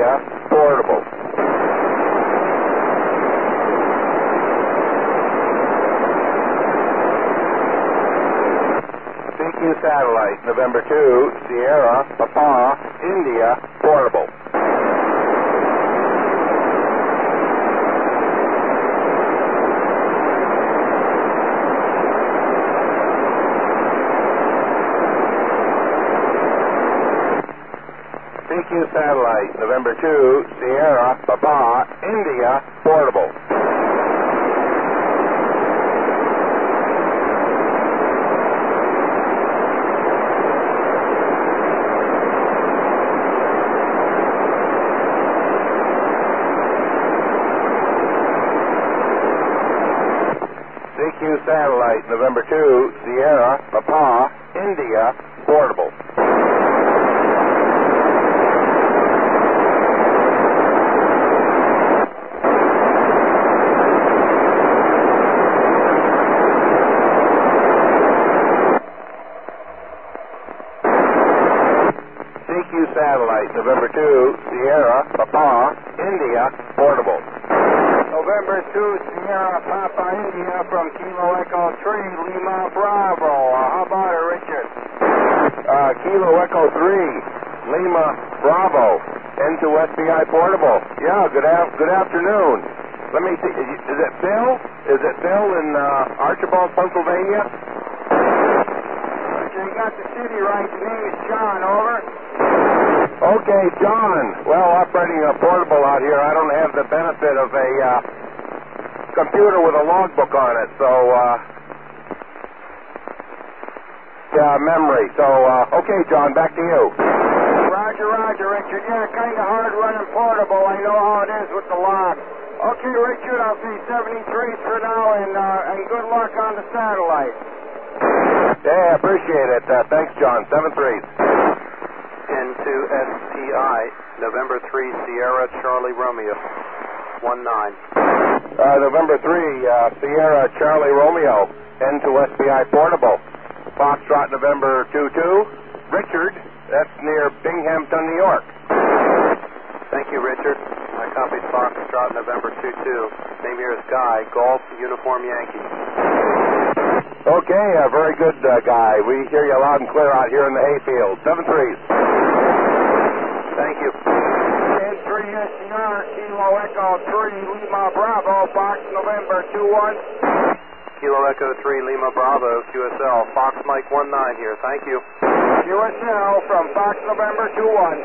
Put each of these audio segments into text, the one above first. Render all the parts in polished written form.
India, portable. CQ satellite, November 2, Sierra, Papa, India, portable. CQ satellite, November 2, Sierra, Papa, India, portable. CQ satellite, November 2, Sierra, Papa, India, portable. CQ satellite, November 2, Sierra, Papa, India, portable. November 2, Sierra, Papa, India, from Kilo Echo 3, Lima, Bravo. How about it, Richard? Kilo Echo 3, Lima, Bravo, N2SBI portable. Yeah, good afternoon. Let me see, is it Bill? Is it Bill in Archibald, Pennsylvania? Okay, you got the city right. Your name is John, over. Okay, John. Well, operating a portable out here, I don't have the benefit of a computer with a logbook on it, so, memory. So, okay, John, back to you. Roger, Richard. Yeah, kind of hard running portable. I know how it is with the log. Okay, Richard, I'll see 73 for now, and good luck on the satellite. Yeah, appreciate it. Thanks, John. 7-3. N2SPI, November 3, Sierra, Charlie, Romeo, 19. November 3, Sierra, Charlie, Romeo, N2SBI portable. Foxtrot, November 2-2. Richard, that's near Binghamton, New York. Thank you, Richard. I copied Foxtrot, November 2-2. Name here is Guy, Golf, Uniform Yankee. Okay, very good, Guy. We hear you loud and clear out here in the hayfield. 7-3. Thank you. N3SCR, Kilo Echo 3, Lima, Bravo, Fox, November 2-1. Kilo Echo 3, Lima, Bravo, QSL, Fox Mike 19 here. Thank you. QSL from Fox, November 2-1.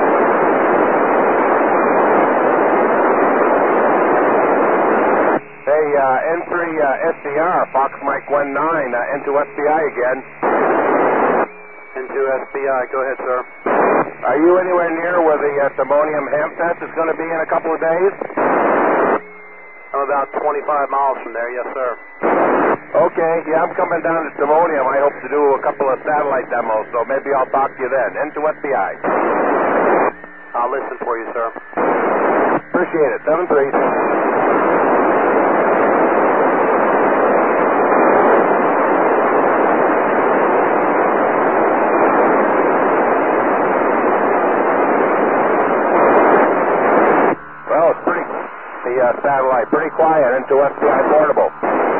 Hey, N3SCR, Fox Mike 19, N2SBI again. N2SBI, go ahead, sir. Are you anywhere near where the Timonium Ham Fest is going to be in a couple of days? I'm about 25 miles from there, yes, sir. Okay, yeah, I'm coming down to Timonium. I hope to do a couple of satellite demos, so maybe I'll talk to you then. N2SBI. I'll listen for you, sir. Appreciate it. 7-3. Satellite, pretty quiet, N2SBI portable.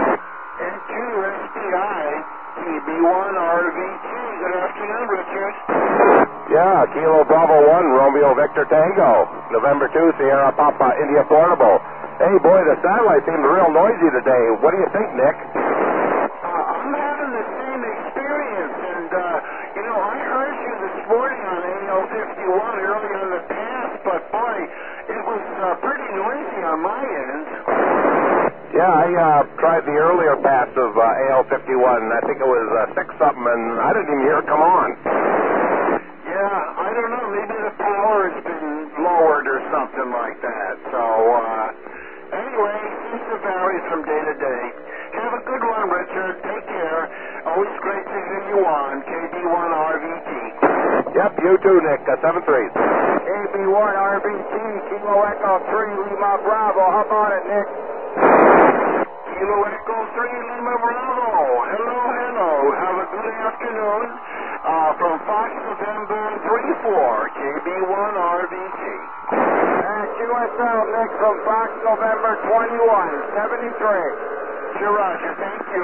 N2SBI, KB1 RVT. Good afternoon, Richard. Yeah, Kilo Bravo 1, Romeo Victor Tango. November 2, Sierra Papa, India portable. Hey, boy, the satellite seems real noisy today. What do you think, Nick? I'm having the same experience, and, I heard you this morning on AL51 early on the pass, but, boy, it was pretty noisy on my end. Yeah, I tried the earlier pass of AL51. I think it was 6-something, and I didn't even hear it come on. Yeah, I don't know. Maybe the power has been lowered or something like that. So, anyway, seems to vary from day to day. Have a good one, Richard. Take care. Always great to hear you on KB1 RVT. Yep, you too, Nick. 7-3. KB1 RVT, Kilo Echo 3, Lima, Bravo. How about it, Nick? Kilo Echo 3 Lima Bravo. Hello, hello. Have a good afternoon. From Fox November 34, KB1 RVT. QSL, Nick from Fox November 21, 73. Sure, Roger. Thank you.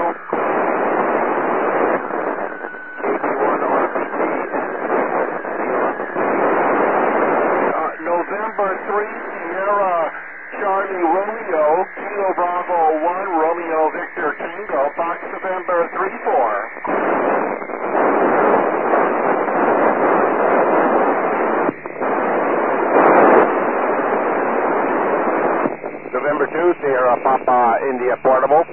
November 3, Sierra Charlie Romeo, Kilo Bravo 1, Romeo Victor Tango, Fox November 34. November 2, Sierra Papa India Portable.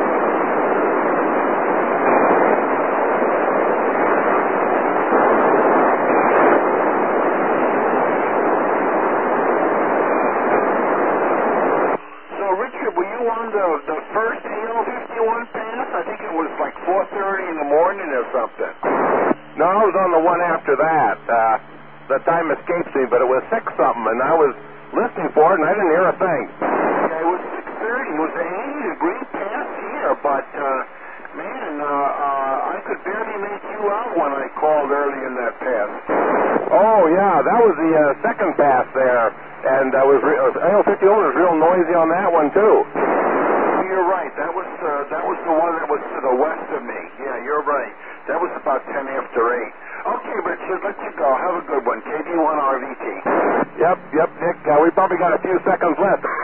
The first AL-51 pass, I think it was like 4:30 in the morning or something. No, I was on the one after that. The time escapes me, but it was 6-something, and I was listening for it, and I didn't hear a thing. Yeah, it was 6:30. It was an 80-degree pass here, but, man, I could barely make you out when I called early in that pass. Oh, yeah, that was the second pass there, and AL-51 was real noisy on that one, too. You're right. That was the one that was to the west of me. Yeah, you're right. That was about 10 after 8. Okay, Richard, let you go. Have a good one. KB1 RVT. Yep, Nick. We probably got a few seconds left.